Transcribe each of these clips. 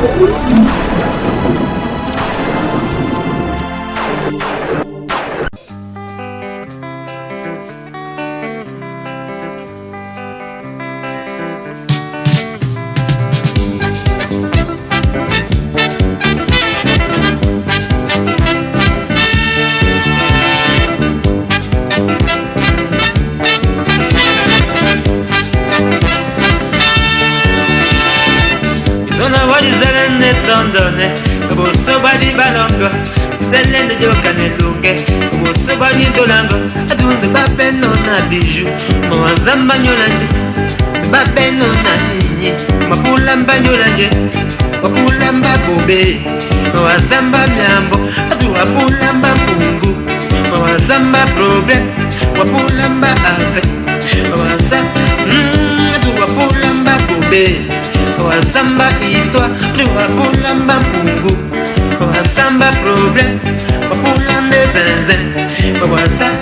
Badi balongo, zelende joka nelunge, moso badi dolango, adunde babe no na bijou, mwazamba nyolanje, babe no na nini, mapulamba nyolanje, mapulamba bobe, mwazamba myambo, adu wapulamba pungu, mwazamba problem, wapulamba ave, mwazamba, adu wapulamba bobe, mwazamba histoire, adu wapulamba pungu. Samba problème, pas pour l'âme des zinzins, pas voir ça.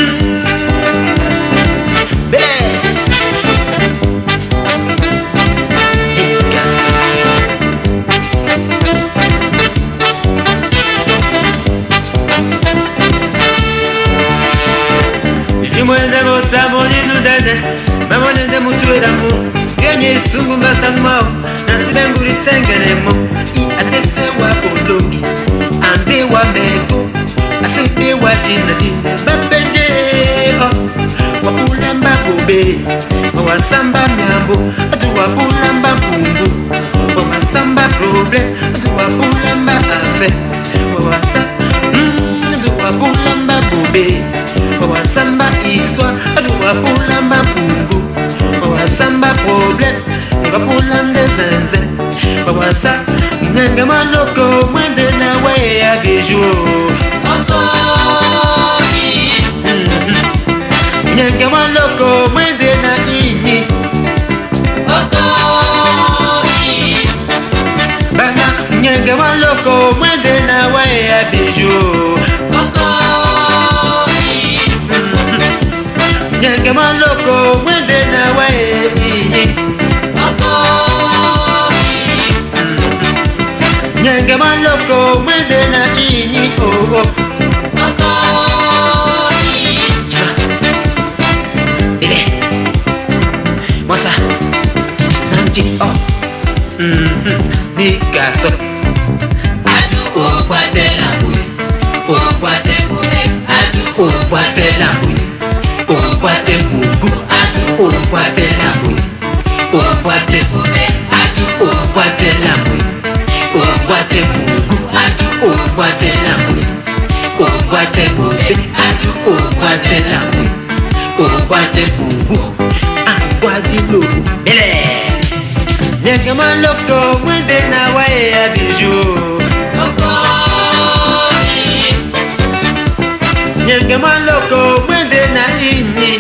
Dis-moi de votre amour, nous donne, maman de mon tour d'amour. Gagner sous mon bassin de mort, nasi benguri tengenemo, atese wa bolongi, ande wa meko, asepe wa dinadine, babeje oh, wa pulamba bobe, wa samba myambo, adu wa pulamba pungu, wa samba problem, adu wa pulamba afe, wa sa, adu wa pulamba bobe, wa samba histoire, adu wa pulamba pungu. Samba problème, on va pour l'un des zinzins. Papa ça, n'engue maloko, moins de na way à bijou. N'engue maloko, moins de na ini. Bana, n'engue maloko, moins de na way à bijou. N'engue maloko, moins de na way. Nyanga maloko mwende na ini oh oh bébé moi ça nanti oh Picasso adu o boite la bouille o boite boube adu o boite la bouille o boite boubou adu o boite la bouille o boite boube adu o boite la bouille o boite boubou adu o boite la bouille o boite boube adu o boite la bouille o boite boubou boite boubou belle Nyanga maloko mwende na wae ya bijou Nyanga maloko mwende na ini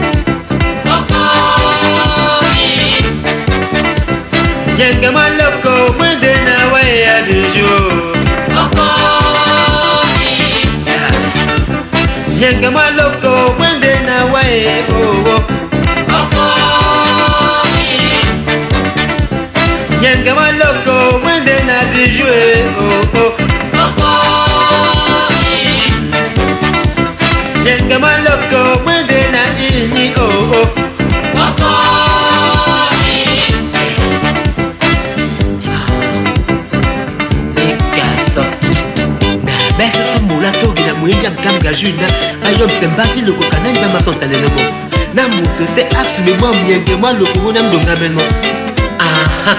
Nyanga maloko mwende na wae ya bijou Nyanga maloko mwende na wae oh oh Nyanga maloko mwende na bijou oh oh Nyanga maloko mwende na ini oh oh Picasso Bese somula togi na mwinja mkamga juna Ayom sembati loko kanani na masonta nenemo Na muto te asume mwa mnyenge mwa loko mwana mdonga meno Aha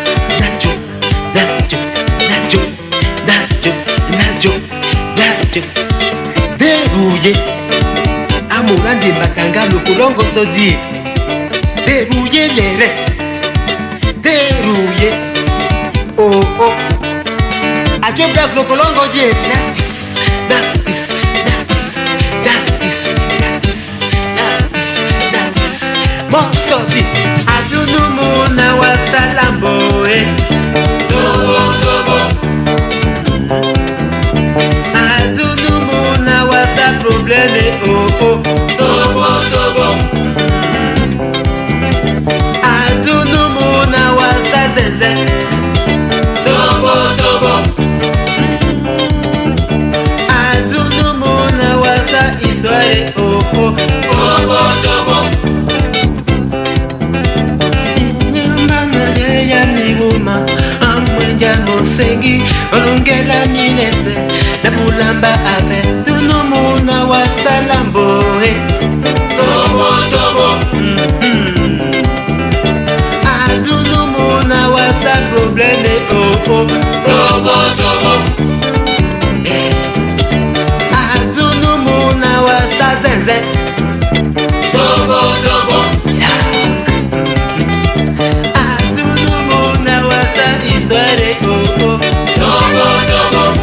Dérouillé Amoura de Matanga le colongo se dit Dérouillé les raies Dérouillé Oh oh Adieu bref le colongo dit Natis Natis Natis Natis Natis Natis Natis Mon sorti Adieu nous mouna wa salambo Tobo Tobo Problème oh oh Tobo Tobo Adunu muna wasa zenze Numa Amwenja Mosengi Olungela Minese Nabulamba Ave Tunumuna Wasalambo Tobo Tobo Atunumuna Wasa Probleme Tobo Tobo Atunumuna Wasa Zenze Tobo Tobo Atunumuna Wasa Histoire Tobo Tobo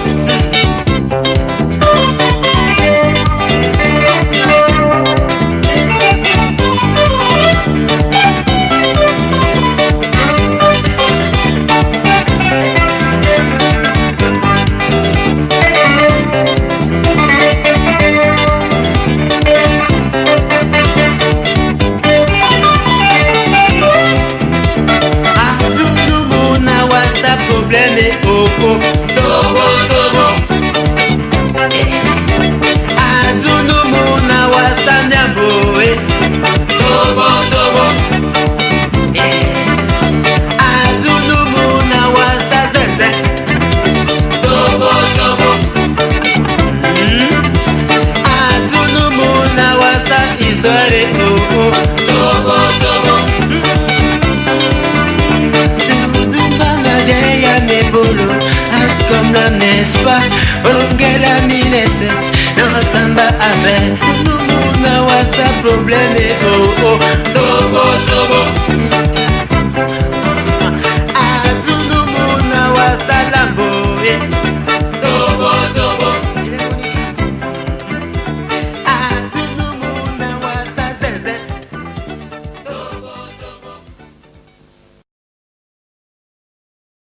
Probleme Tobo Tobo Atunumuna Wasa Nyambo Tobo Tobo Atunumuna Wasa Zenze Tobo Tobo Atunumuna Wasa Histoire Tobo Tobo Comme l'homme n'est-ce pas Olungela Minese N'Rasamba Ave Nous n'a Wasa Problème Oh oh